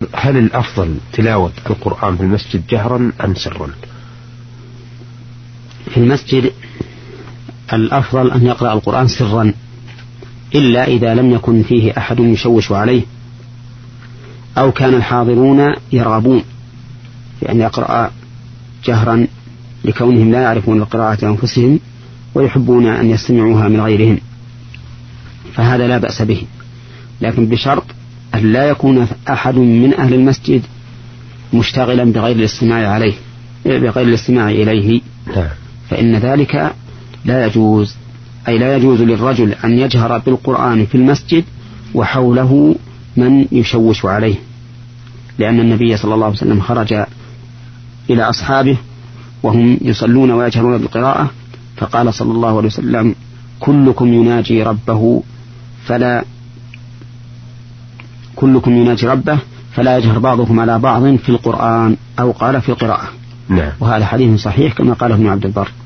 هل الأفضل تلاوة القرآن في المسجد جهرا أم سرا؟ في المسجد الأفضل أن يقرأ القرآن سرا، إلا إذا لم يكن فيه أحد يشوش عليه، أو كان الحاضرون يرغبون في أن يقرأ جهرا لكونهم لا يعرفون القراءة أنفسهم ويحبون أن يستمعوها من غيرهم، فهذا لا بأس به، لكن بشرط أن لا يكون أحد من أهل المسجد مشتغلا بغير الاستماع إليه، فإن ذلك لا يجوز. أي لا يجوز للرجل أن يجهر بالقرآن في المسجد وحوله من يشوش عليه، لأن النبي صلى الله عليه وسلم خرج إلى أصحابه وهم يصلون ويجهرون بالقراءة، فقال صلى الله عليه وسلم: كلكم يناجي ربه فلا يجهر بعضكم على بعض في القرآن، أو قال في القراءة. نعم. وهذا حديث صحيح كما قاله ابن عبد البر.